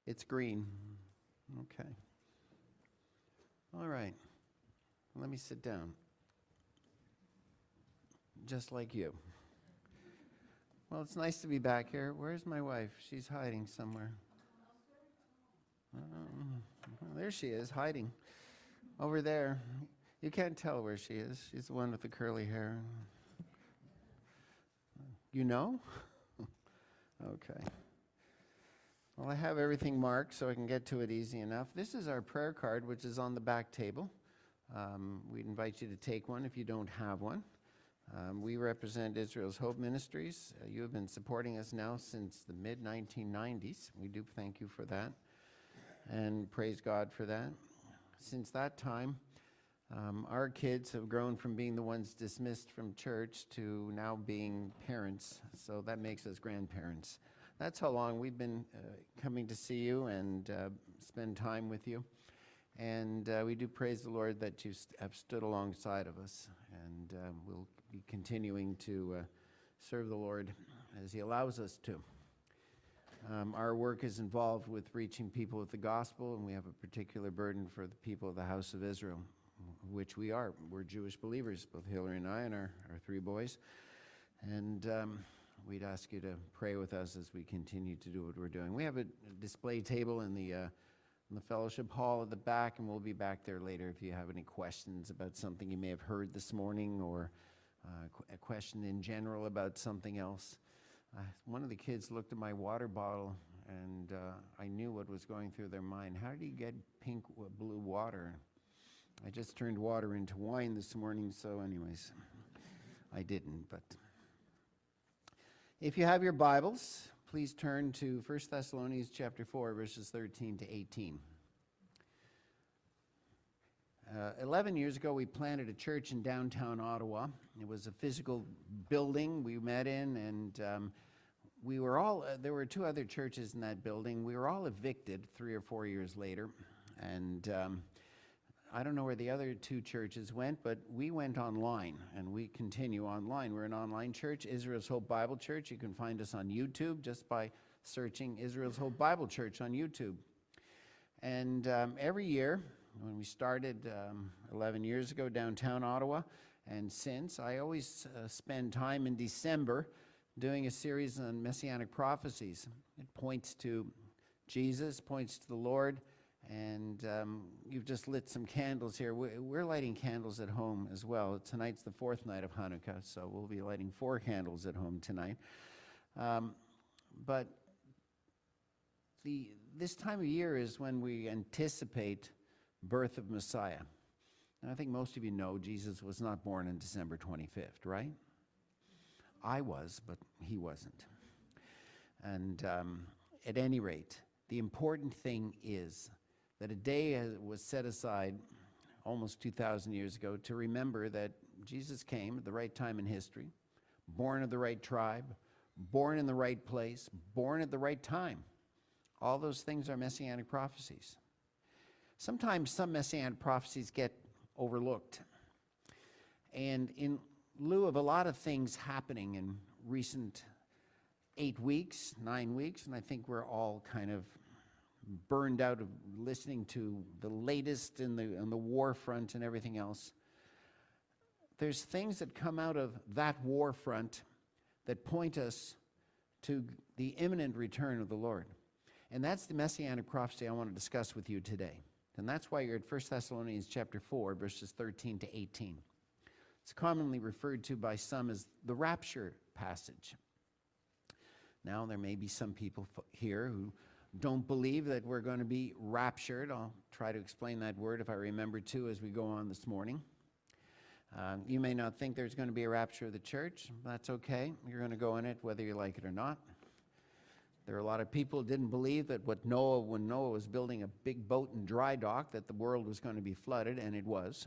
It's green. Okay. All right. Let me sit down. Just like you. Well, it's nice to be back here. Where's my wife? She's hiding somewhere. There she is, hiding. Over there. You can't tell where she is. She's the one with the curly hair. You know? Okay. Well, I have everything marked so I can get to it easy enough. This is our prayer card, which is on the back table. We'd invite you to take one if you don't have one. We represent Israel's Hope Ministries. You have been supporting us now since the mid-1990s. We do thank you for that and praise God for that. Since that time, our kids have grown from being the ones dismissed from church to now being parents, so that makes us grandparents. That's how long we've been coming to see you and spend time with you. And we do praise the Lord that you have stood alongside of us, and we'll be continuing to serve the Lord as He allows us to. Our work is involved with reaching people with the gospel, and we have a particular burden for the people of the house of Israel, which we are. We're Jewish believers, both Hillary and I and our three boys. And we'd ask you to pray with us as we continue to do what we're doing. We have a display table in the fellowship hall at the back, and we'll be back there later if you have any questions about something you may have heard this morning, or a question in general about something else. One of the kids looked at my water bottle, and I knew what was going through their mind. How did you get pink blue water? I just turned water into wine this morning, so anyways, I didn't. But if you have your Bibles, please turn to 1 Thessalonians chapter 4, verses 13 to 18. 11 years ago, we planted a church in downtown Ottawa. It was a physical building we met in, and we were all, there were two other churches in that building. We were all evicted 3 or 4 years later, and I don't know where the other two churches went, but we went online, and we continue online. We're an online church, Israel's Hope Bible Church. You can find us on YouTube just by searching Israel's Hope Bible Church on YouTube. And every year, when we started 11 years ago downtown Ottawa, and since, I always spend time in December doing a series on Messianic prophecies. It points to Jesus, points to the Lord, and you've just lit some candles here. We're lighting candles at home as well. Tonight's the 4th night of Hanukkah, so we'll be lighting 4 candles at home tonight. But this time of year is when we anticipate birth of Messiah. And I think most of you know Jesus was not born on December 25th, right? I was, but he wasn't. And at any rate, the important thing is that a day was set aside almost 2,000 years ago to remember that Jesus came at the right time in history, born of the right tribe, born in the right place, born at the right time. All those things are Messianic prophecies. Sometimes some Messianic prophecies get overlooked. And in lieu of a lot of things happening in recent 8 weeks, 9 weeks, and I think we're all kind of burned out of listening to the latest in the war front and everything else, there's things that come out of that war front that point us to the imminent return of the Lord. And that's the Messianic prophecy I want to discuss with you today. And that's why you're at 1 Thessalonians chapter 4, verses 13 to 18. It's commonly referred to by some as the rapture passage. Now, there may be some people here who don't believe that we're going to be raptured. I'll try to explain that word if I remember to as we go on this morning. You may not think there's going to be a rapture of the church. That's okay. You're going to go in it whether you like it or not. There are a lot of people who didn't believe that when Noah was building a big boat in dry dock, that the world was going to be flooded, and it was.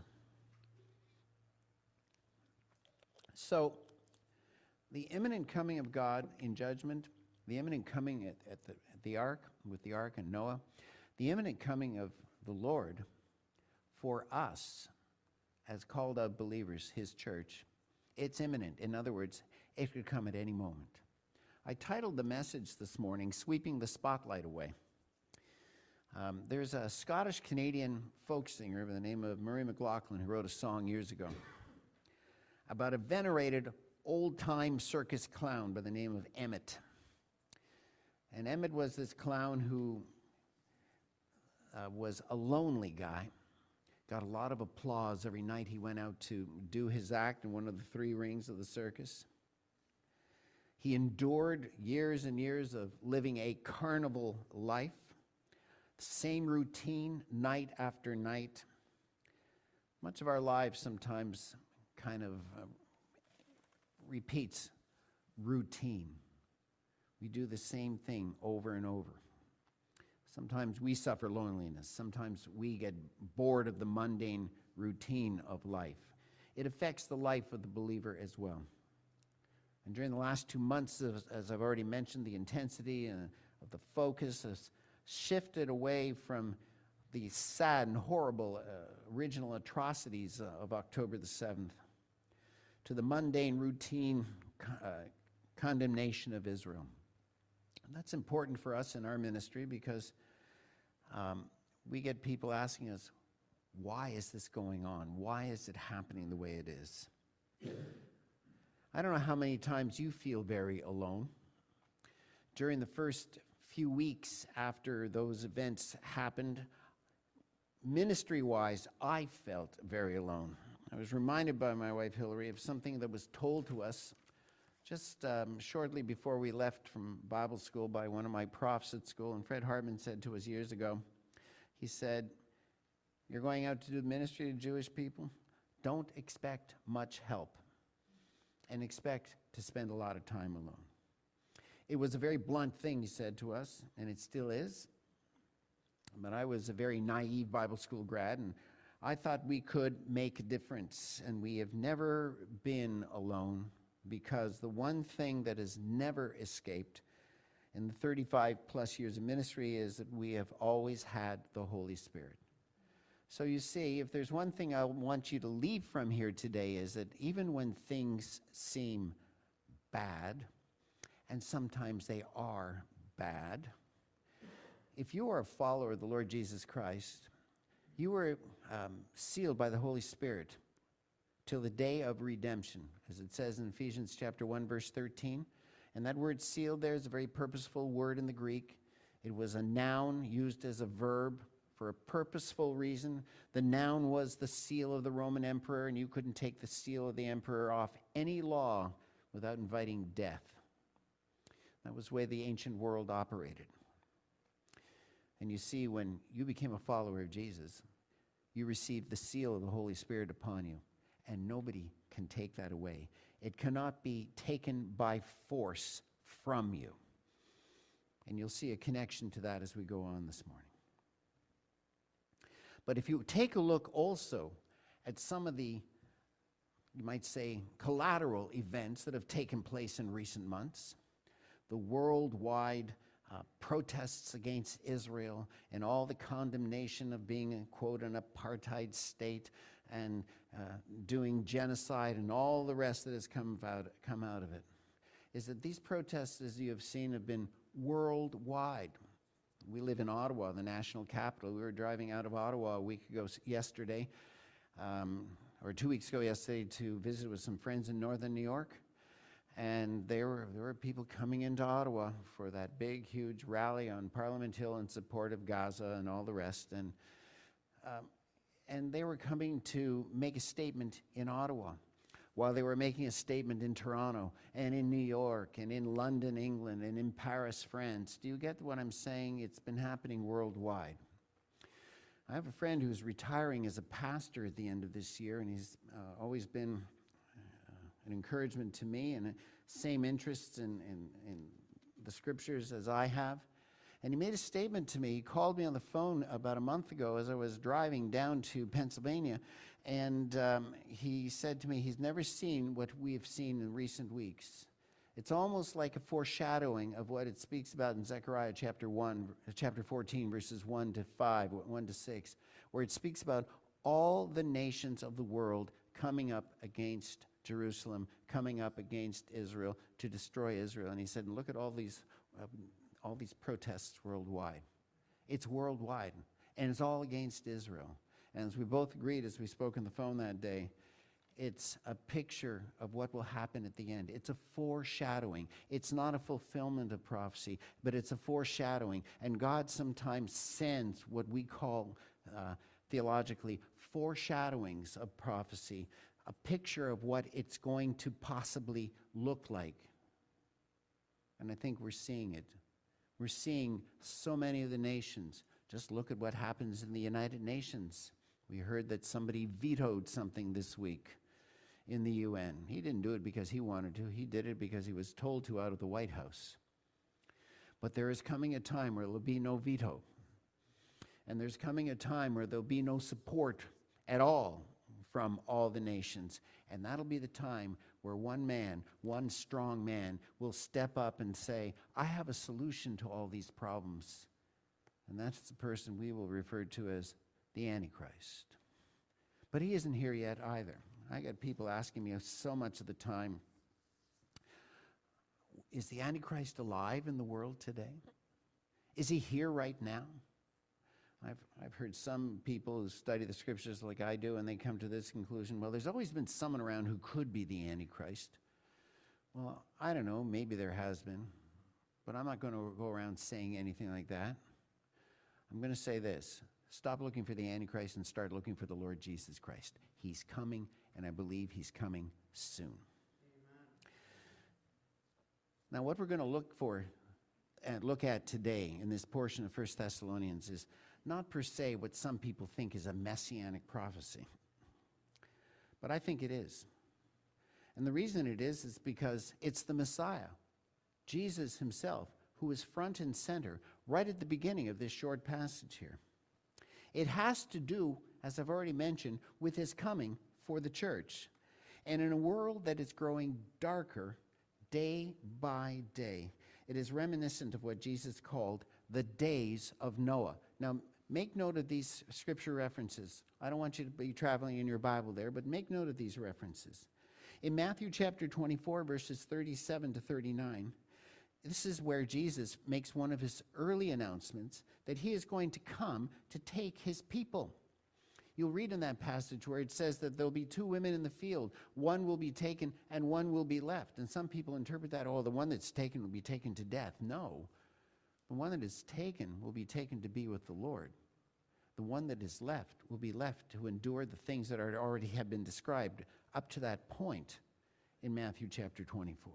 So, the imminent coming of God in judgment, the imminent coming at the ark, with the ark and Noah, the imminent coming of the Lord for us as called out believers, his church, it's imminent. In other words, it could come at any moment. I titled the message this morning, Sweeping the Spotlight Away. There's a Scottish-Canadian folk singer by the name of Murray McLaughlin who wrote a song years ago about a venerated old-time circus clown by the name of Emmett. And Emmett was this clown who was a lonely guy, got a lot of applause every night he went out to do his act in one of the three rings of the circus. He endured years and years of living a carnival life, same routine night after night. Much of our lives sometimes kind of repeats routine. We do the same thing over and over. Sometimes we suffer loneliness. Sometimes we get bored of the mundane routine of life. It affects the life of the believer as well. And during the last 2 months, as I've already mentioned, the intensity of the focus has shifted away from the sad and horrible original atrocities of October the 7th to the mundane routine condemnation of Israel. And that's important for us in our ministry because we get people asking us, why is this going on? Why is it happening the way it is? I don't know how many times you feel very alone. During the first few weeks after those events happened, ministry-wise, I felt very alone. I was reminded by my wife Hillary of something that was told to us just shortly before we left from Bible school by one of my profs at school. And Fred Hartman said to us years ago, he said, "You're going out to do ministry to Jewish people? Don't expect much help and expect to spend a lot of time alone." It was a very blunt thing he said to us, and it still is. But I was a very naive Bible school grad, and I thought we could make a difference. And we have never been alone, because the one thing that has never escaped in the 35 plus years of ministry is that we have always had the Holy Spirit. So you see, if there's one thing I want you to leave from here today is that even when things seem bad, and sometimes they are bad, if you are a follower of the Lord Jesus Christ, you were sealed by the Holy Spirit till the day of redemption, as it says in Ephesians chapter 1, verse 13. And that word sealed there is a very purposeful word in the Greek. It was a noun used as a verb for a purposeful reason. The noun was the seal of the Roman emperor, and you couldn't take the seal of the emperor off any law without inviting death. That was the way the ancient world operated. And you see, when you became a follower of Jesus, you received the seal of the Holy Spirit upon you, and nobody can take that away. It cannot be taken by force from you. And you'll see a connection to that as we go on this morning. But if you take a look also at some of the, you might say, collateral events that have taken place in recent months, the worldwide protests against Israel and all the condemnation of being, quote, an apartheid state and doing genocide and all the rest that has come out of it, is that these protests, as you have seen, have been worldwide. We live in Ottawa, the national capital. We were driving out of Ottawa a week ago yesterday, or 2 weeks ago yesterday, to visit with some friends in northern New York. And there were people coming into Ottawa for that big, huge rally on Parliament Hill in support of Gaza and all the rest. And they were coming to make a statement in Ottawa, while they were making a statement in Toronto and in New York and in London, England, and in Paris, France. Do you get what I'm saying? It's been happening worldwide. I have a friend who's retiring as a pastor at the end of this year, and he's always been an encouragement to me, and same interests in the scriptures as I have. And he made a statement to me. He called me on the phone about a month ago as I was driving down to Pennsylvania, and he said to me he's never seen what we have seen in recent weeks. It's almost like a foreshadowing of what it speaks about in Zechariah chapter 14, verses 1 to 5, 1 to 6, where it speaks about all the nations of the world coming up against Jerusalem, coming up against Israel to destroy Israel. And he said, look at all these protests worldwide. It's worldwide, and it's all against Israel. And as we both agreed, as we spoke on the phone that day, it's a picture of what will happen at the end. It's a foreshadowing. It's not a fulfillment of prophecy, but it's a foreshadowing. And God sometimes sends what we call theologically foreshadowings of prophecy, a picture of what it's going to possibly look like. And I think we're seeing it. We're seeing so many of the nations. Just look at what happens in the United Nations. We heard that somebody vetoed something this week in the UN. He didn't do it because he wanted to. He did it because he was told to out of the White House. But there is coming a time where there will be no veto. And there's coming a time where there'll be no support at all from all the nations. And that'll be the time where one man, one strong man, will step up and say, I have a solution to all these problems. And that's the person we will refer to as the Antichrist. But he isn't here yet either. I get people asking me so much of the time, is the Antichrist alive in the world today? Is he here right now? I've heard some people who study the scriptures like I do, and they come to this conclusion, well, there's always been someone around who could be the Antichrist. Well, I don't know, maybe there has been, but I'm not going to go around saying anything like that. I'm going to say this. Stop looking for the Antichrist and start looking for the Lord Jesus Christ. He's coming, and I believe he's coming soon. Amen. Now, what we're going to look at today in this portion of 1 Thessalonians is not per se what some people think is a messianic prophecy. But I think it is. And the reason it is because it's the Messiah, Jesus himself, who is front and center right at the beginning of this short passage here. It has to do, as I've already mentioned, with his coming for the church. And in a world that is growing darker day by day, it is reminiscent of what Jesus called the days of Noah. Now, make note of these scripture references. I don't want you to be traveling in your Bible there, but make note of these references. In Matthew chapter 24, verses 37 to 39, this is where Jesus makes one of his early announcements that he is going to come to take his people. You'll read in that passage where it says that there'll be two women in the field. One will be taken and one will be left. And some people interpret that, oh, the one that's taken will be taken to death. No. The one that is taken will be taken to be with the Lord. The one that is left will be left to endure the things that already have been described up to that point in Matthew chapter 24.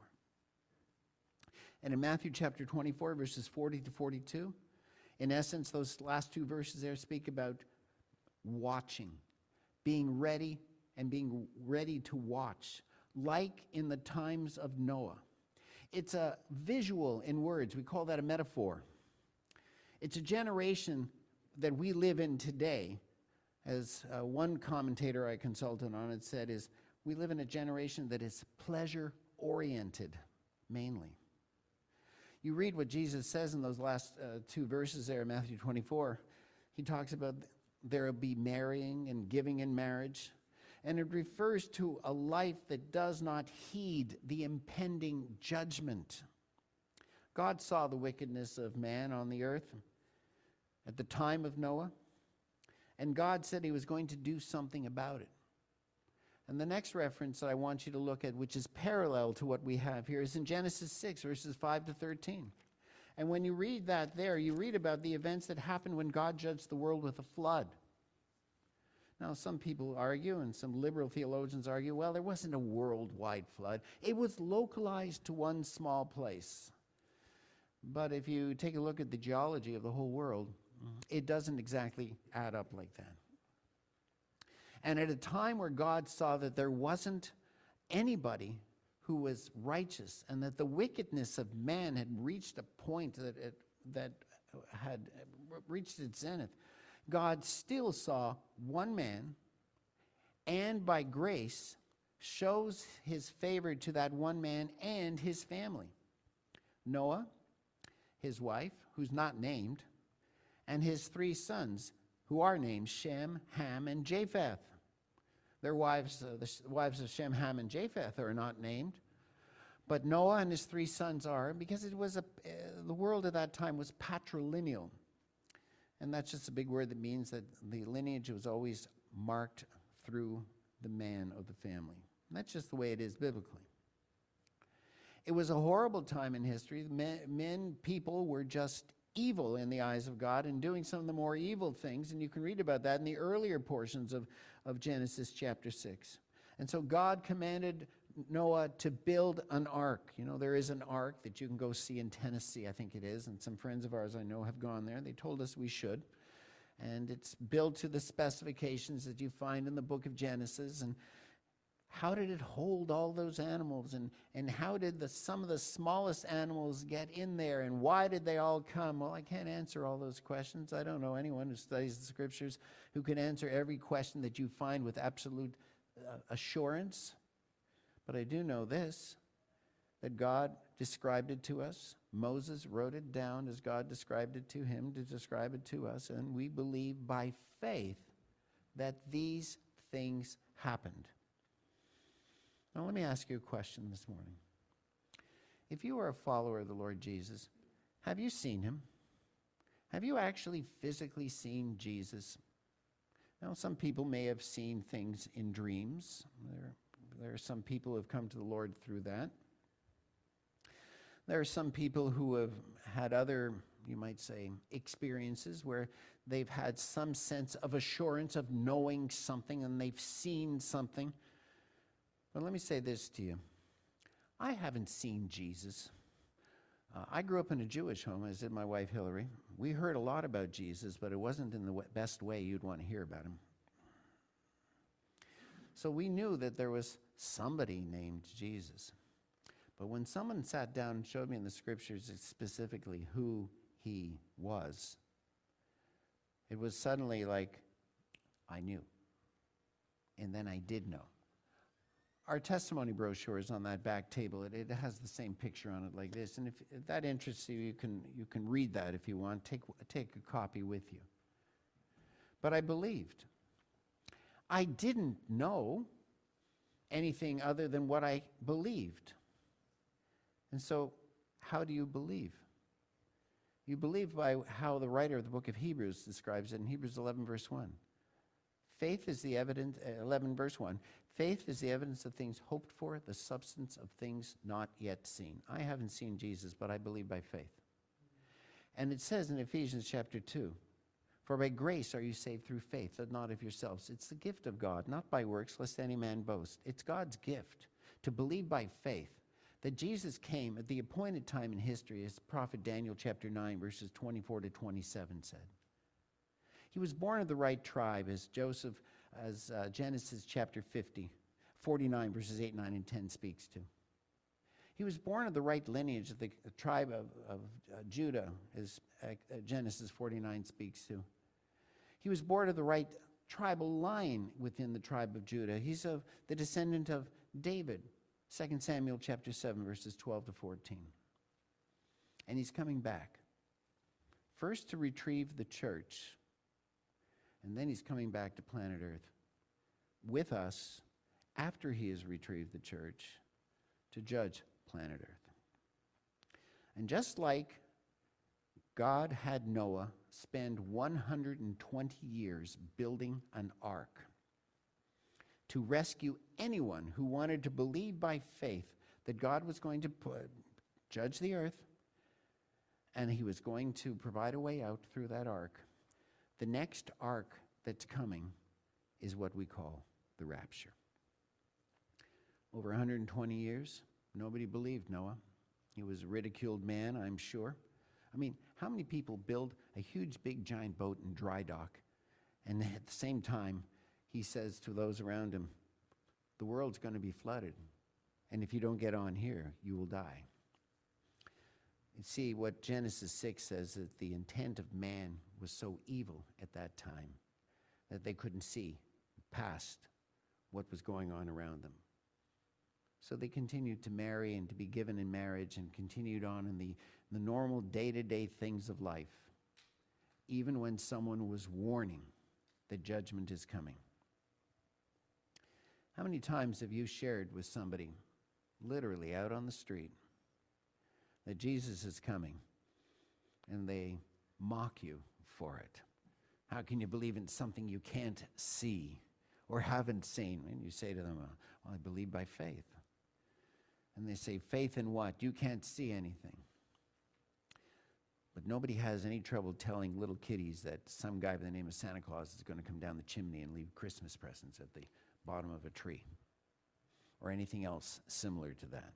And in Matthew chapter 24, verses 40 to 42, in essence, those last two verses there speak about watching, being ready and being ready to watch, like in the times of Noah. It's a visual in words. We call that a metaphor. It's a generation that we live in today, as one commentator I consulted on it said, is we live in a generation that is pleasure-oriented, mainly. You read what Jesus says in those last two verses there in Matthew 24. He talks about there will be marrying and giving in marriage. And it refers to a life that does not heed the impending judgment. God saw the wickedness of man on the earth at the time of Noah. And God said he was going to do something about it. And the next reference that I want you to look at, which is parallel to what we have here, is in Genesis 6, verses 5 to 13. And when you read that there, you read about the events that happened when God judged the world with a flood. Now, some people argue, and some liberal theologians argue, well, there wasn't a worldwide flood. It was localized to one small place. But if you take a look at the geology of the whole world, it doesn't exactly add up like that. And at a time where God saw that there wasn't anybody who was righteous and that the wickedness of man had reached a point that had reached its zenith, God still saw one man, and by grace shows his favor to that one man and his family. Noah, his wife, who's not named, and his three sons, who are named Shem, Ham, and Japheth. Their wives, the wives of Shem, Ham, and Japheth are not named, but Noah and his three sons are, because it was the world at that time was patrilineal. And that's just a big word that means that the lineage was always marked through the man of the family. And that's just the way it is biblically. It was a horrible time in history. People were just evil in the eyes of God and doing some of the more evil things. And you can read about that in the earlier portions of Genesis chapter 6. And so God commanded Noah to build an ark. You know, there is an ark that you can go see in Tennessee, I think it is. And some friends of ours I know have gone there. They told us we should. And it's built to the specifications that you find in the book of Genesis. And how did it hold all those animals? And how did some of the smallest animals get in there? And why did they all come? Well, I can't answer all those questions. I don't know anyone who studies the scriptures who can answer every question that you find with absolute assurance. But I do know this, that God described it to us. Moses wrote it down as God described it to him to describe it to us. And we believe by faith that these things happened. Now let me ask you a question this morning. If you are a follower of the Lord Jesus, have you seen him? Have you actually physically seen Jesus? Now some people may have seen things in dreams. There are some people who have come to the Lord through that. There are some people who have had other, you might say, experiences where they've had some sense of assurance of knowing something and they've seen something. But let me say this to you. I haven't seen Jesus. I grew up in a Jewish home, as did my wife Hillary. We heard a lot about Jesus, but it wasn't in the best way you'd want to hear about him. So we knew that there was somebody named Jesus. But when someone sat down and showed me in the scriptures specifically who he was, it was suddenly like I knew. And then I did know. Our testimony brochure is on that back table. It has the same picture on it like this. And if that interests you, you can read that if you want. Take a copy with you. But I believed. I didn't know anything other than what I believed. And so, how do you believe? You believe by how the writer of the book of Hebrews describes it in Hebrews 11, verse 1. Faith is the evidence, 11, verse 1. Faith is the evidence of things hoped for, the substance of things not yet seen. I haven't seen Jesus, but I believe by faith. And it says in Ephesians chapter 2, for by grace are you saved through faith, but not of yourselves. It's the gift of God, not by works, lest any man boast. It's God's gift to believe by faith that Jesus came at the appointed time in history, as prophet Daniel chapter 9, verses 24 to 27 said. He was born of the right tribe, as Genesis chapter 49, verses 8, 9, and 10 speaks to. He was born of the right lineage of the tribe of Judah, as Genesis 49 speaks to. He was born of the right tribal line within the tribe of Judah. He's of the descendant of David, 2 Samuel chapter 7, verses 12 to 14. And he's coming back, first to retrieve the church, and then he's coming back to planet Earth with us after he has retrieved the church to judge planet Earth. And just like God had Noah spend 120 years building an ark to rescue anyone who wanted to believe by faith that God was going to judge the earth and he was going to provide a way out through that ark, the next ark that's coming is what we call the rapture. Over 120 years, nobody believed Noah. He was a ridiculed man, I'm sure. I mean, how many people build a huge, big, giant boat in dry dock, and at the same time, he says to those around him, the world's going to be flooded, and if you don't get on here, you will die. You see, what Genesis 6 says, that the intent of man was so evil at that time that they couldn't see past what was going on around them. So they continued to marry and to be given in marriage and continued on in the normal day-to-day things of life, even when someone was warning that judgment is coming. How many times have you shared with somebody, literally out on the street, that Jesus is coming, and they mock you for it? How can you believe in something you can't see or haven't seen? And you say to them, well, I believe by faith. And they say, faith in what? You can't see anything. But nobody has any trouble telling little kiddies that some guy by the name of Santa Claus is going to come down the chimney and leave Christmas presents at the bottom of a tree, or anything else similar to that.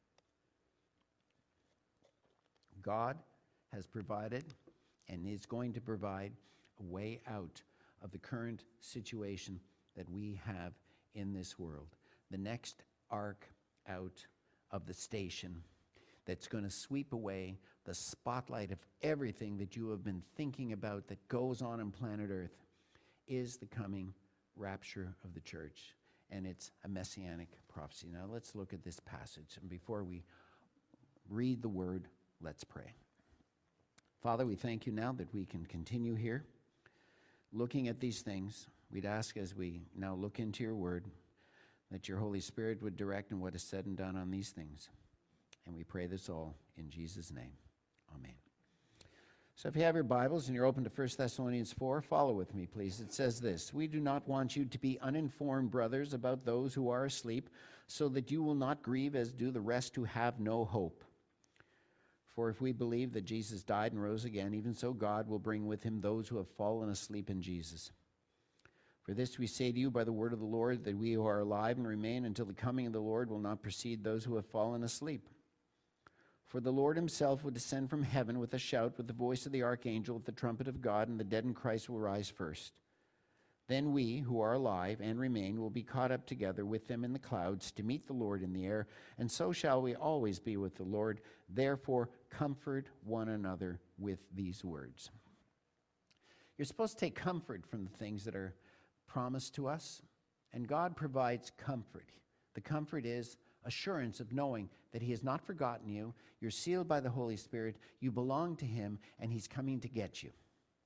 God has provided and is going to provide a way out of the current situation that we have in this world. The next arc out of the station that's going to sweep away the spotlight of everything that you have been thinking about that goes on planet Earth is the coming rapture of the church. And it's a messianic prophecy. Now let's look at this passage. And before we read the word, let's pray. Father, we thank you now that we can continue here looking at these things. We'd ask as we now look into your word that your Holy Spirit would direct in what is said and done on these things. And we pray this all in Jesus' name. Amen. So if you have your Bibles and you're open to 1 Thessalonians 4, follow with me, please. It says this: we do not want you to be uninformed, brothers, about those who are asleep, so that you will not grieve as do the rest who have no hope. For if we believe that Jesus died and rose again, even so God will bring with him those who have fallen asleep in Jesus. For this we say to you by the word of the Lord, that we who are alive and remain until the coming of the Lord will not precede those who have fallen asleep. For the Lord himself will descend from heaven with a shout, with the voice of the archangel, with the trumpet of God, and the dead in Christ will rise first. Then we, who are alive and remain, will be caught up together with them in the clouds to meet the Lord in the air, and so shall we always be with the Lord. Therefore, comfort one another with these words. You're supposed to take comfort from the things that are promised to us, and God provides comfort. The comfort is assurance of knowing that he has not forgotten you, you're sealed by the Holy Spirit, you belong to him, and he's coming to get you.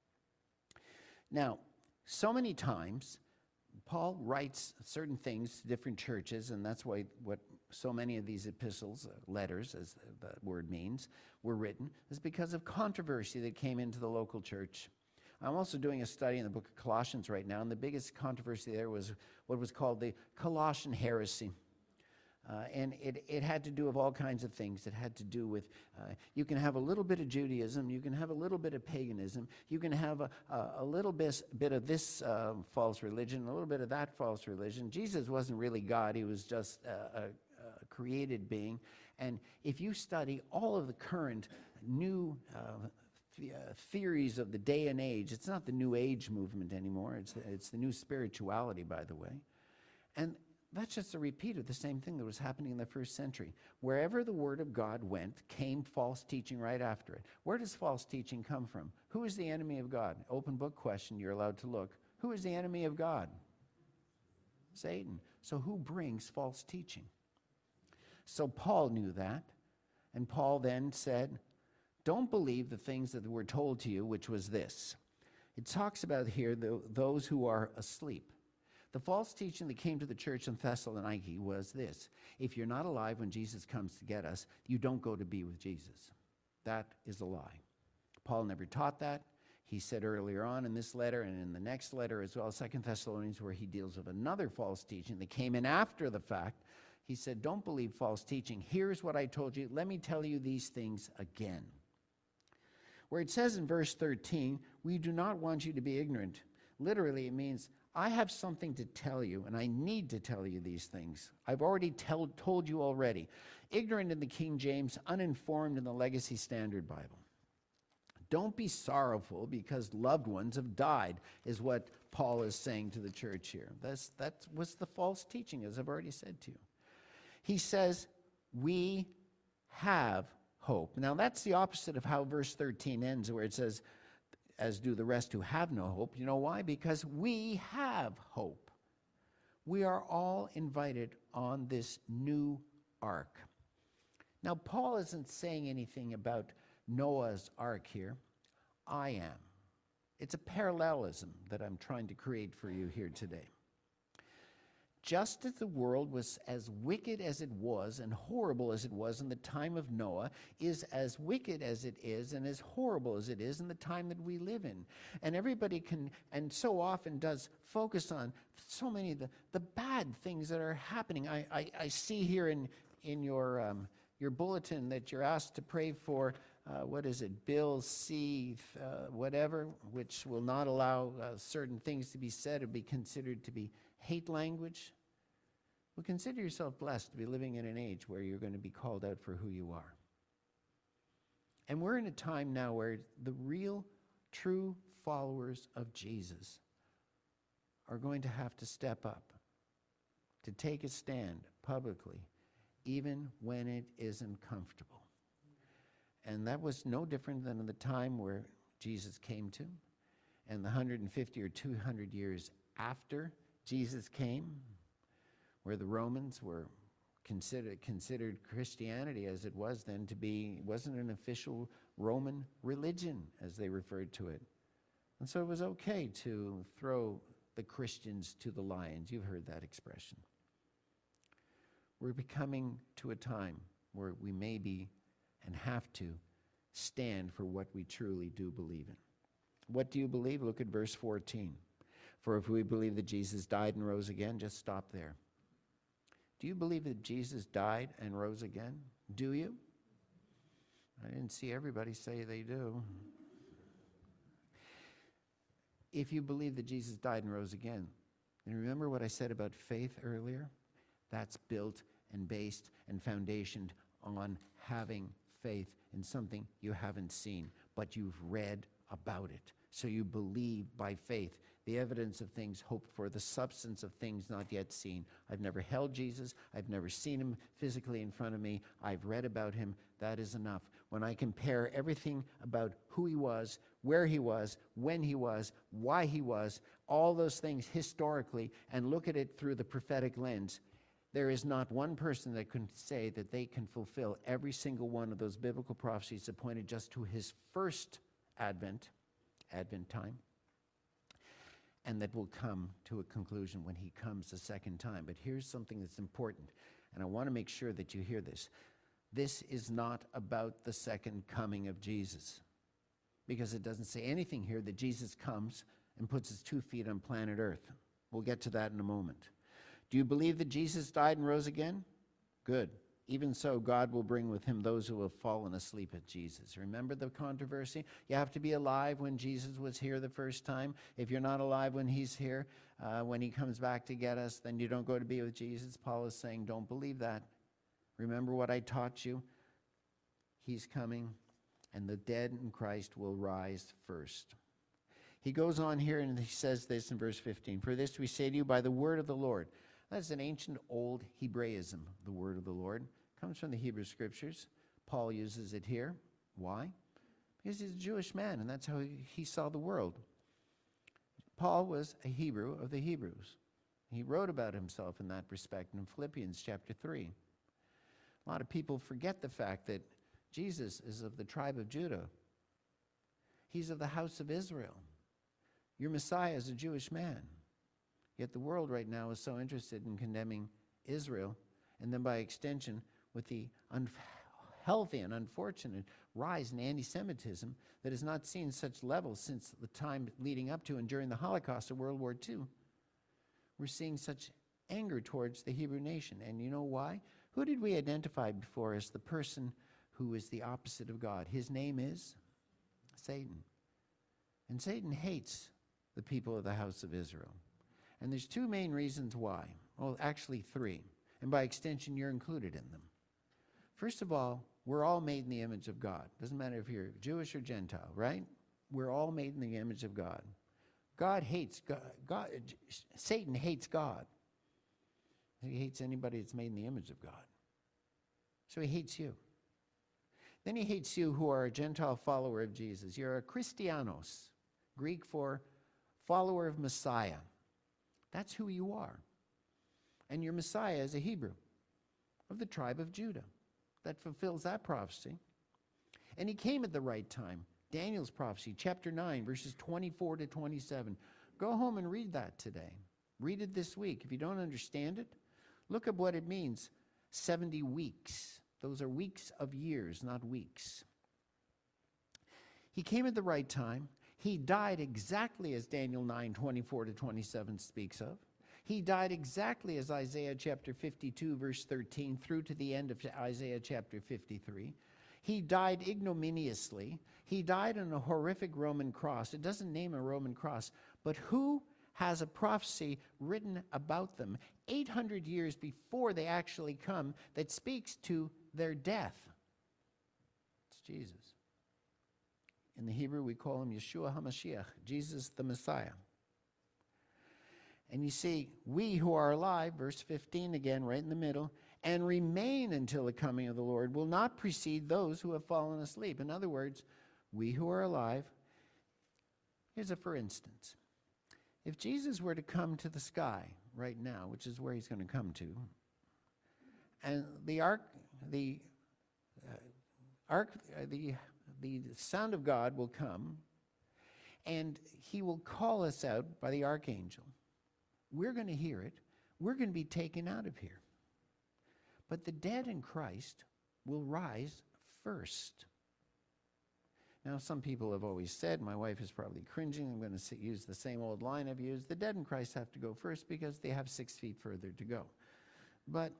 Now, so many times, Paul writes certain things to different churches, and that's why what so many of these epistles, letters, as the word means, were written, is because of controversy that came into the local church. I'm also doing a study in the book of Colossians right now, and the biggest controversy there was what was called the Colossian heresy. And it had to do with all kinds of things. It had to do with, you can have a little bit of Judaism, you can have a little bit of paganism, you can have a little bit of this false religion, a little bit of that false religion. Jesus wasn't really God, he was just a created being. And if you study all of the current new theories of the day and age, it's not the New Age movement anymore, it's the new spirituality, by the way. And that's just a repeat of the same thing that was happening in the first century. Wherever the word of God went, came false teaching right after it. Where does false teaching come from? Who is the enemy of God? Open book question, you're allowed to look. Who is the enemy of God? Satan. So who brings false teaching? So Paul knew that, and Paul then said, don't believe the things that were told to you, which was this. It talks about here those who are asleep. The false teaching that came to the church in Thessaloniki was this: if you're not alive when Jesus comes to get us, you don't go to be with Jesus. That is a lie. Paul never taught that. He said earlier on in this letter and in the next letter as well, 2 Thessalonians, where he deals with another false teaching that came in after the fact. He said, don't believe false teaching. Here's what I told you. Let me tell you these things again. Where it says in verse 13, we do not want you to be ignorant. Literally, it means I have something to tell you, and I need to tell you these things. I've already told you already. Ignorant in the King James, uninformed in the Legacy Standard Bible. Don't be sorrowful because loved ones have died, is what Paul is saying to the church here. That was the false teaching, as I've already said to you. He says, we have hope. Now, that's the opposite of how verse 13 ends, where it says, as do the rest who have no hope. You know why? Because we have hope. We are all invited on this new ark. Now, Paul isn't saying anything about Noah's ark here. I am. It's a parallelism that I'm trying to create for you here today. just as the world was as wicked as it was and horrible as it was in the time of Noah, is as wicked as it is and as horrible as it is in the time that we live in. And everybody can, and so often does, focus on so many of the bad things that are happening. I see here in your bulletin that you're asked to pray for, what is it, Bill C. Whatever, which will not allow certain things to be said or be considered to be hate language. Well, consider yourself blessed to be living in an age where you're going to be called out for who you are. And we're in a time now where the real, true followers of Jesus are going to have to step up, to take a stand publicly, even when it isn't comfortable. And that was no different than in the time where Jesus came to, and the 150 or 200 years after Jesus came, where the Romans were considered Christianity as it was then to be, wasn't an official Roman religion as they referred to it. And so it was okay to throw the Christians to the lions. You've heard that expression. We're becoming to a time where we may be and have to stand for what we truly do believe in. What do you believe? Look at verse 14. For if we believe that Jesus died and rose again, just stop there. Do you believe that Jesus died and rose again? Do you? I didn't see everybody say they do. If you believe that Jesus died and rose again, and remember what I said about faith earlier? That's built and based and foundationed on having faith in something you haven't seen, but you've read about it. So you believe by faith, the evidence of things hoped for, the substance of things not yet seen. I've never held Jesus. I've never seen him physically in front of me. I've read about him. That is enough. When I compare everything about who he was, where he was, when he was, why he was, all those things historically, and look at it through the prophetic lens, there is not one person that can say that they can fulfill every single one of those biblical prophecies appointed just to his first advent time, and that will come to a conclusion when he comes the second time. But here's something that's important, and I want to make sure that you hear this. This is not about the second coming of Jesus, because it doesn't say anything here that Jesus comes and puts his 2 feet on planet Earth. We'll get to that in a moment. Do you believe that Jesus died and rose again? Good. Even so, God will bring with him those who have fallen asleep at Jesus. Remember the controversy? You have to be alive when Jesus was here the first time. If you're not alive when he's here, when he comes back to get us, then you don't go to be with Jesus. Paul is saying, don't believe that. Remember what I taught you? He's coming, and the dead in Christ will rise first. He goes on here and he says this in verse 15. For this we say to you by the word of the Lord. That's an ancient old Hebraism, the word of the Lord. Comes from the Hebrew Scriptures. Paul uses it here. Why? Because he's a Jewish man, and that's how he saw the world. Paul was a Hebrew of the Hebrews. He wrote about himself in that respect in Philippians chapter 3. A lot of people forget the fact that Jesus is of the tribe of Judah. He's of the house of Israel. Your Messiah is a Jewish man. Yet the world right now is so interested in condemning Israel, and then by extension with the unhealthy and unfortunate rise in anti-Semitism that has not seen such levels since the time leading up to and during the Holocaust of World War II. We're seeing such anger towards the Hebrew nation. And you know why? Who did we identify before as the person who is the opposite of God? His name is Satan. And Satan hates the people of the house of Israel. And there's 2 main reasons why. Well, actually 3. And by extension, you're included in them. First of all, we're all made in the image of God. Doesn't matter if you're Jewish or Gentile, right? We're all made in the image of God. God hates God. Satan hates God. He hates anybody that's made in the image of God. So he hates you. Then he hates you who are a Gentile follower of Jesus. You're a Christianos, Greek for follower of Messiah. That's who you are. And your Messiah is a Hebrew of the tribe of Judah. That fulfills that prophecy. And he came at the right time. Daniel's prophecy, chapter 9, verses 24 to 27. Go home and read that today. Read it this week. If you don't understand it, look at what it means. 70 weeks. Those are weeks of years, not weeks. He came at the right time. He died exactly as Daniel 9:24-27 speaks of. He died exactly as Isaiah chapter 52, verse 13, through to the end of Isaiah chapter 53. He died ignominiously. He died on a horrific Roman cross. It doesn't name a Roman cross, but who has a prophecy written about them 800 years before they actually come that speaks to their death? It's Jesus. In the Hebrew, we call him Yeshua HaMashiach, Jesus the Messiah. And you see, we who are alive, verse 15 again, right in the middle, and remain until the coming of the Lord will not precede those who have fallen asleep. In other words, we who are alive, here's a for instance. If Jesus were to come to the sky right now, which is where he's going to come to, and the sound of God will come, and he will call us out by the archangel. We're going to hear it. We're going to be taken out of here. But the dead in Christ will rise first. Now, some people have always said, my wife is probably cringing, I'm going to use the same old line I've used, the dead in Christ have to go first because they have 6 feet further to go. But,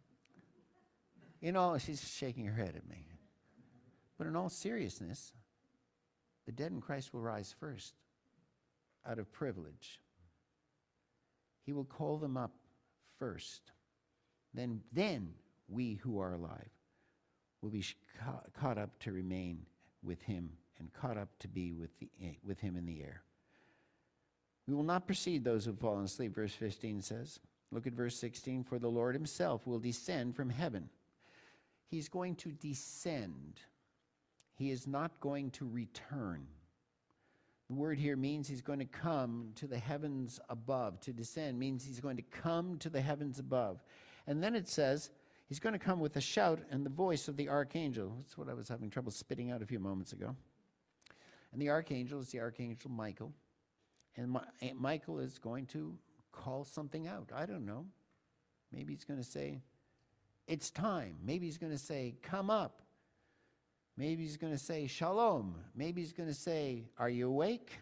she's shaking her head at me. But in all seriousness, the dead in Christ will rise first out of privilege. He will call them up first. Then we who are alive will be caught up to remain with him and caught up to be with him in the air. We will not precede those who have fallen asleep, verse 15 says. Look at verse 16. For the Lord himself will descend from heaven. He's going to descend. He is not going to return. The word here means he's going to come to the heavens above. To descend means he's going to come to the heavens above. And then it says he's going to come with a shout and the voice of the archangel. That's what I was having trouble spitting out a few moments ago. And the archangel is the archangel Michael. And Michael is going to call something out. I don't know. Maybe he's going to say, it's time. Maybe he's going to say, come up. Maybe he's going to say, shalom. Maybe he's going to say, are you awake?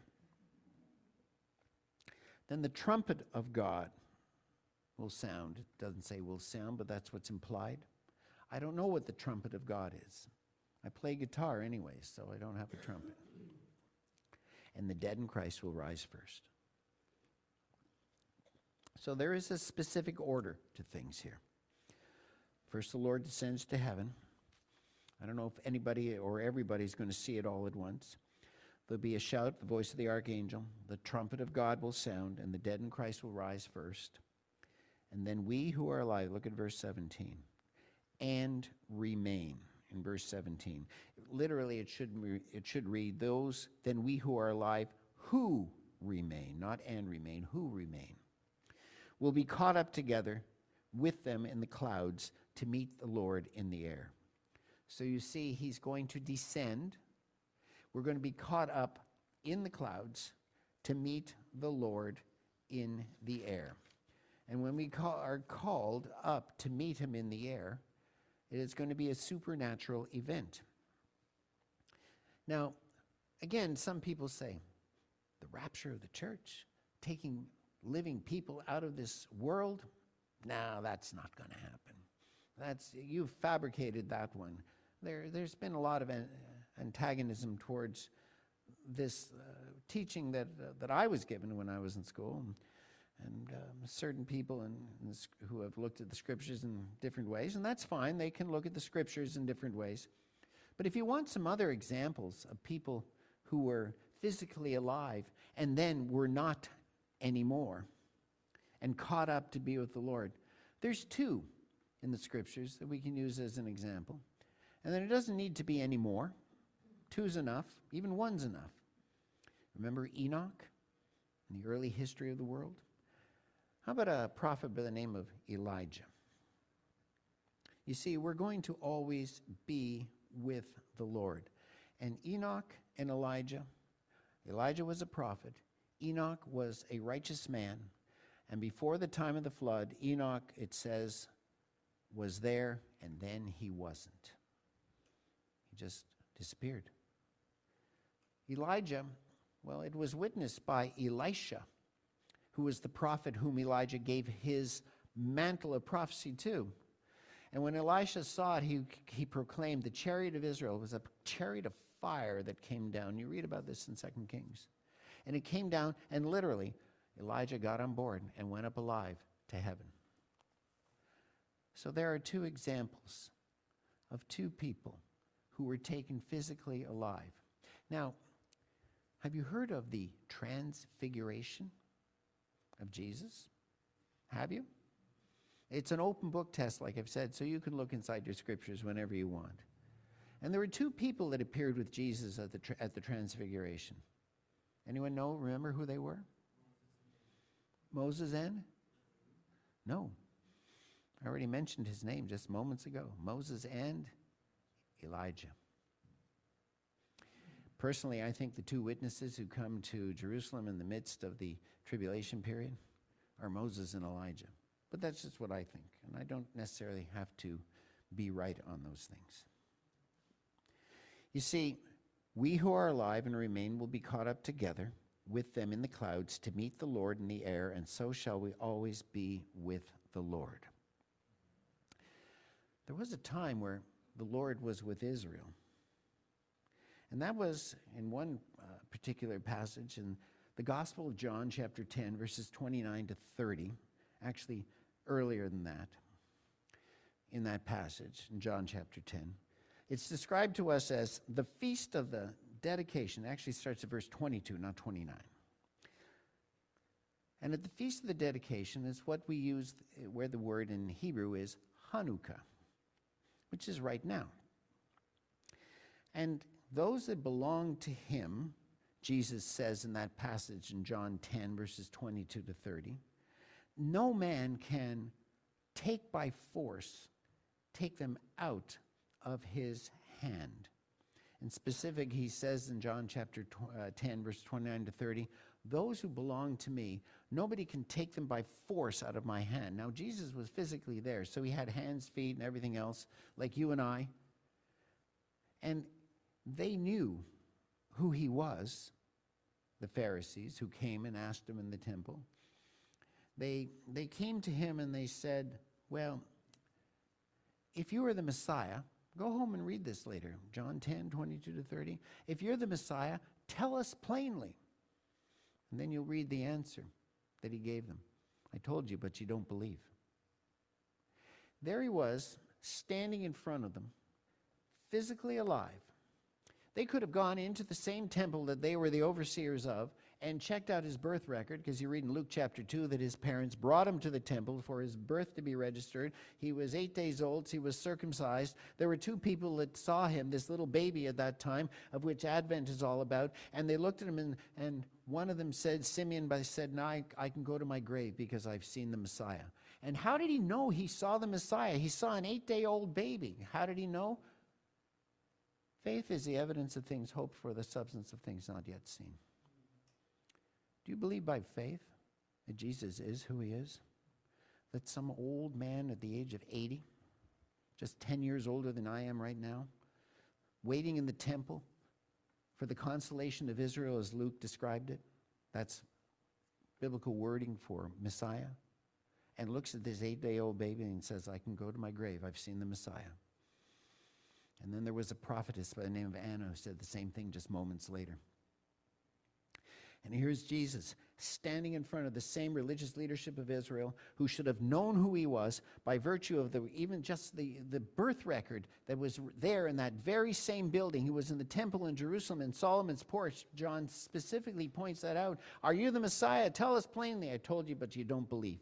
Then the trumpet of God will sound. It doesn't say will sound, but that's what's implied. I don't know what the trumpet of God is. I play guitar anyway, so I don't have a trumpet. And the dead in Christ will rise first. So there is a specific order to things here. First, the Lord descends to heaven. I don't know if anybody or everybody's going to see it all at once. There'll be a shout, the voice of the archangel. The trumpet of God will sound, and the dead in Christ will rise first. And then we who are alive, look at verse 17, and remain in verse 17. Literally, it should read, those, then we who are alive, who remain, not and remain, who remain, will be caught up together with them in the clouds to meet the Lord in the air. So you see, he's going to descend. We're going to be caught up in the clouds to meet the Lord in the air. And when we are called up to meet him in the air, it is going to be a supernatural event. Now, again, some people say, the rapture of the church, taking living people out of this world? No, that's not going to happen. You've fabricated that one. There's been a lot of antagonism towards this teaching that I was given when I was in school, and certain people who have looked at the scriptures in different ways, and that's fine. They can look at the scriptures in different ways. But if you want some other examples of people who were physically alive and then were not anymore and caught up to be with the Lord, there's 2 in the scriptures that we can use as an example. And then it doesn't need to be any more. 2's enough. Even 1's enough. Remember Enoch in the early history of the world? How about a prophet by the name of Elijah? You see, we're going to always be with the Lord. And Enoch and Elijah was a prophet. Enoch was a righteous man. And before the time of the flood, Enoch, it says, was there, and then he wasn't. He just disappeared. Elijah, well, it was witnessed by Elisha, who was the prophet whom Elijah gave his mantle of prophecy to. And when Elisha saw it, he proclaimed the chariot of Israel was a chariot of fire that came down. You read about this in 2 Kings. And it came down, and literally, Elijah got on board and went up alive to heaven. So there are two examples of two people who were taken physically alive. Now, have you heard of the transfiguration of Jesus? Have you? It's an open book test, like I've said, so you can look inside your scriptures whenever you want. And there were two people that appeared with Jesus at the transfiguration. Anyone know, remember who they were? Moses and? No. I already mentioned his name just moments ago. Moses and Elijah. Personally, I think the two witnesses who come to Jerusalem in the midst of the tribulation period are Moses and Elijah. But that's just what I think, and I don't necessarily have to be right on those things. You see, we who are alive and remain will be caught up together with them in the clouds to meet the Lord in the air, and so shall we always be with the Lord. There was a time where the Lord was with Israel. And that was in one particular passage in the Gospel of John, chapter 10, verses 29 to 30. Actually, earlier than that, in that passage, in John chapter 10. It's described to us as the feast of the dedication. It actually starts at verse 22, not 29. And at the feast of the dedication is what we use, where the word in Hebrew is Hanukkah, which is right now. And those that belong to him, Jesus says in that passage in John 10, verses 22 to 30, no man can take by force, take them out of his hand. In specific, he says in John chapter 10, verse 29 to 30, those who belong to me, nobody can take them by force out of my hand. Now, Jesus was physically there, so he had hands, feet, and everything else, like you and I. And they knew who he was, the Pharisees, who came and asked him in the temple. They came to him and they said, well, if you are the Messiah, go home and read this later, John 10, 22 to 30. If you're the Messiah, tell us plainly. And then you'll read the answer that he gave them. I told you, but you don't believe. There he was, standing in front of them, physically alive. They could have gone into the same temple that they were the overseers of and checked out his birth record, because you read in Luke chapter 2 that his parents brought him to the temple for his birth to be registered. He was 8 days old, so he was circumcised. There were two people that saw him, this little baby at that time, of which Advent is all about, and they looked at him, and one of them said, Simeon, said, no, I can go to my grave because I've seen the Messiah. And how did he know he saw the Messiah? He saw an 8-day-old baby. How did he know? Faith is the evidence of things hoped for, the substance of things not yet seen. Do you believe by faith that Jesus is who he is? That some old man at the age of 80, just 10 years older than I am right now, waiting in the temple for the consolation of Israel as Luke described it, that's biblical wording for Messiah, and looks at this 8-day-old baby and says, I can go to my grave, I've seen the Messiah. And then there was a prophetess by the name of Anna who said the same thing just moments later. And here's Jesus standing in front of the same religious leadership of Israel, who should have known who he was by virtue of even just the birth record that was there in that very same building. He was in the temple in Jerusalem in Solomon's porch. John specifically points that out. Are you the Messiah? Tell us plainly. I told you, but you don't believe.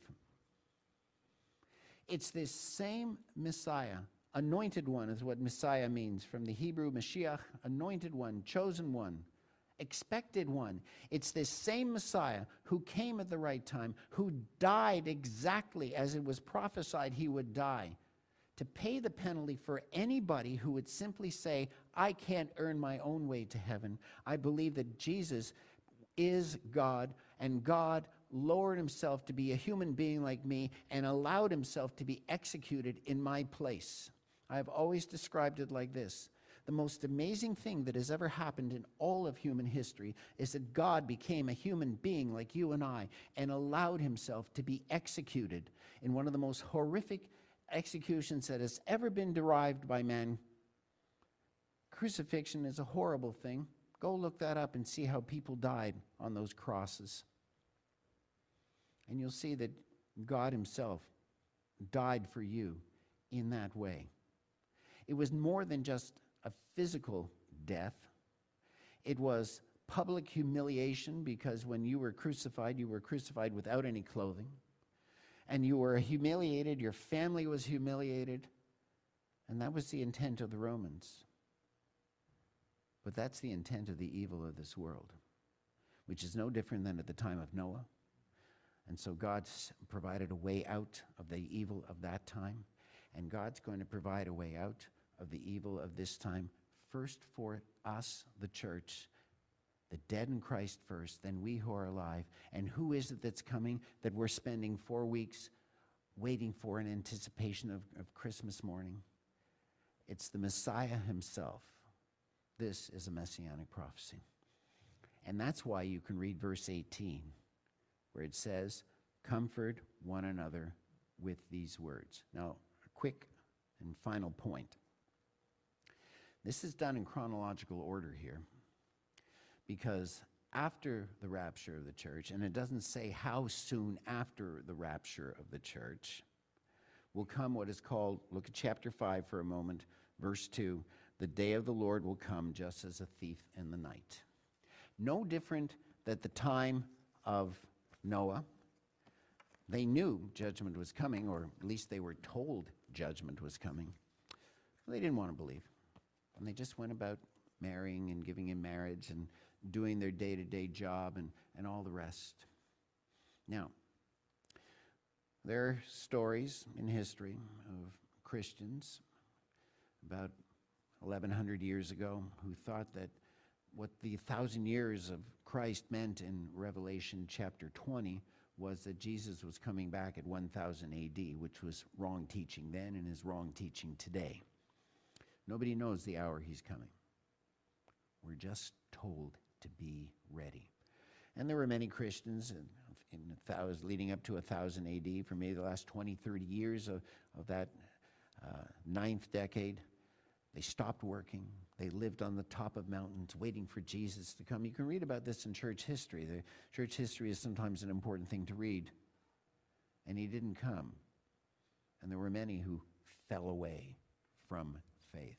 It's this same Messiah. Anointed one is what Messiah means, from the Hebrew Mashiach, anointed one, chosen one, expected one. It's this same Messiah who came at the right time, who died exactly as it was prophesied he would die, to pay the penalty for anybody who would simply say, I can't earn my own way to heaven. I believe that Jesus is God, and God lowered himself to be a human being like me and allowed himself to be executed in my place. I've always described it like this. The most amazing thing that has ever happened in all of human history is that God became a human being like you and I and allowed himself to be executed in one of the most horrific executions that has ever been derived by man. Crucifixion is a horrible thing. Go look that up and see how people died on those crosses. And you'll see that God himself died for you in that way. It was more than just a physical death. It was public humiliation, because when you were crucified without any clothing. And you were humiliated, your family was humiliated. And that was the intent of the Romans. But that's the intent of the evil of this world, which is no different than at the time of Noah. And so God's provided a way out of the evil of that time. And God's going to provide a way out of the evil of this time, first for us, the church, the dead in Christ first, then we who are alive. And who is it that's coming that we're spending 4 weeks waiting for in anticipation of Christmas morning? It's the Messiah himself. This is a messianic prophecy. And that's why you can read verse 18, where it says, comfort one another with these words. Now, a quick and final point. This is done in chronological order here, because after the rapture of the church, and it doesn't say how soon after the rapture of the church, will come what is called, look at chapter 5 for a moment, verse 2, the day of the Lord will come just as a thief in the night. No different than the time of Noah. They knew judgment was coming, or at least they were told judgment was coming. They didn't want to believe. And they just went about marrying and giving in marriage and doing their day-to-day job and all the rest. Now, there are stories in history of Christians about 1,100 years ago who thought that what the 1,000 years of Christ meant in Revelation chapter 20 was that Jesus was coming back at 1000 AD, which was wrong teaching then and is wrong teaching today. Nobody knows the hour he's coming. We're just told to be ready. And there were many Christians leading up to 1000 AD, for maybe the last 20, 30 years of that ninth decade. They stopped working. They lived on the top of mountains waiting for Jesus to come. You can read about this in church history. The church history is sometimes an important thing to read. And he didn't come. And there were many who fell away from faith.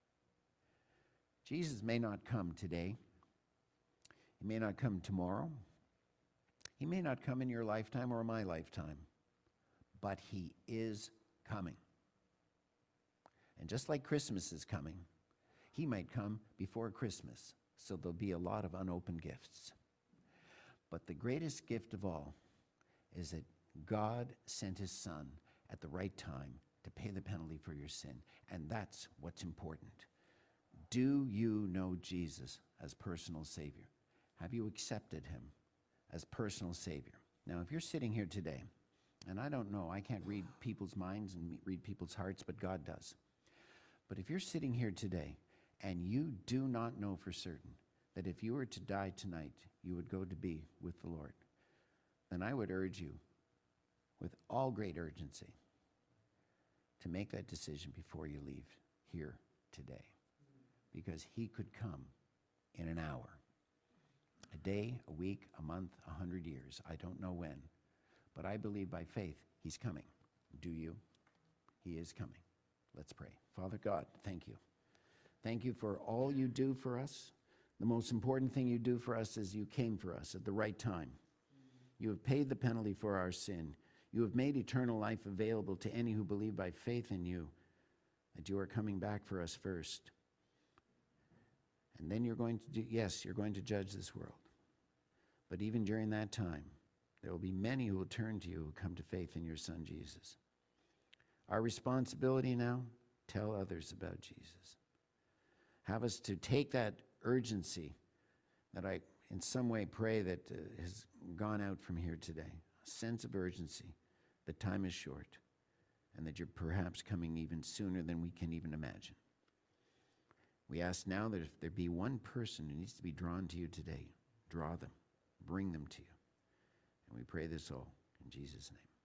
Jesus may not come today. He may not come tomorrow. He may not come in your lifetime or my lifetime. But he is coming. And just like Christmas is coming, he might come before Christmas. So there'll be a lot of unopened gifts. But the greatest gift of all is that God sent his Son at the right time to pay the penalty for your sin. And that's what's important. Do you know Jesus as personal Savior? Have you accepted him as personal Savior? Now, if you're sitting here today, and I don't know, I can't read people's minds and read people's hearts, but God does. But if you're sitting here today and you do not know for certain that if you were to die tonight, you would go to be with the Lord, then I would urge you with all great urgency to make that decision before you leave here today. Because he could come in an hour, a day, a week, a month, 100 years. I don't know when. But I believe by faith he's coming. Do you? He is coming. Let's pray. Father God, thank you. Thank you for all you do for us. The most important thing you do for us is you came for us at the right time. You have paid the penalty for our sin. You have made eternal life available to any who believe by faith in you, that you are coming back for us first. And then you're going to judge this world. But even during that time, there will be many who will turn to you who come to faith in your Son, Jesus. Our responsibility now, tell others about Jesus. Have us to take that urgency that in some way pray that has gone out from here today, a sense of urgency, the time is short, and that you're perhaps coming even sooner than we can even imagine. We ask now that if there be one person who needs to be drawn to you today, draw them, bring them to you. And we pray this all in Jesus' name.